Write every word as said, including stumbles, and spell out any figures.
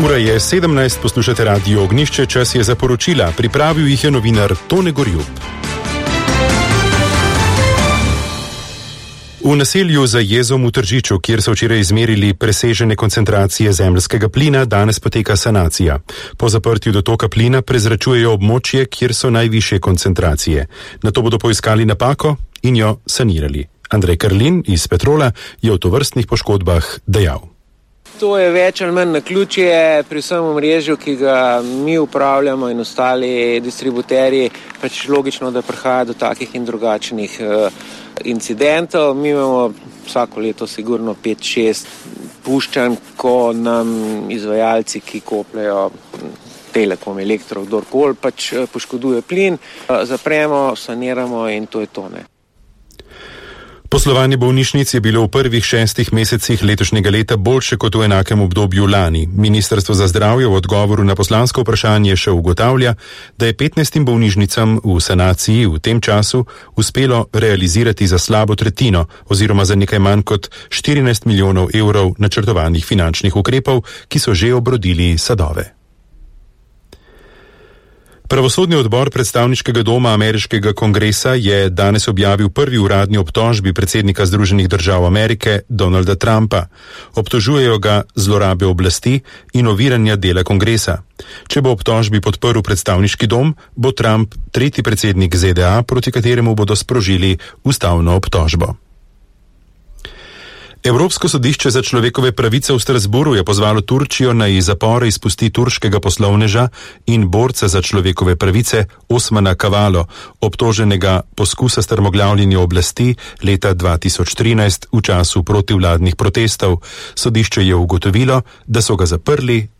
Ura je sedemnajst, poslušate Radio Ognjišče, čas je za poročila. Pripravil jih je novinar Tone Gorjup. V naselju za Jezom v Tržiču, kjer so včeraj izmerili presežene koncentracije zemeljskega plina, danes poteka sanacija. Po zaprtju dotoka plina prezračujejo območje, kjer so najvišje koncentracije. Nato bodo poiskali napako in jo sanirali. Andrej Karlin iz Petrola je o tovrstnih poškodbah dejal. To je več ali manj naključje pri vsem omrežju, ki ga mi upravljamo in ostali distributerji, pač logično, da prihaja do takih in drugačnih uh, incidentov. Mi imamo vsako leto sigurno pet šest puščanj, ko nam izvajalci, ki kopljajo Telekom, Elektro, kdorkoli, pač poškoduje plin, uh, zapremo, saniramo in to je to, ne. Poslovanje bolnišnic je bilo v prvih šestih mesecih letošnjega leta boljše kot v enakem obdobju lani. Ministrstvo za zdravje v odgovoru na poslansko vprašanje še ugotavlja, da je petnajstim bolnišnicam v sanaciji v tem času uspelo realizirati za slabo tretjino oziroma za nekaj manj kot štirinajst milijonov evrov načrtovanih finančnih ukrepov, ki so že obrodili sadove. Pravosodni odbor predstavniškega doma ameriškega kongresa je danes objavil prvi uradni obtožbi predsednika Združenih držav Amerike Donalda Trumpa. Obtožujejo ga zlorabe oblasti in oviranja dela kongresa. Če bo obtožbi podprl predstavniški dom, bo Trump tretji predsednik Z D A, proti kateremu bodo sprožili ustavno obtožbo. Evropsko sodišče za človekove pravice v Strasbourgu je pozvalo Turčijo, naj iz zapora izpusti turškega poslovneža in borca za človekove pravice Osmana Kavalo, obtoženega poskusa strmoglavljenja oblasti leta dva tisoč trinajst v času protivladnih protestov. Sodišče je ugotovilo, da so ga zaprli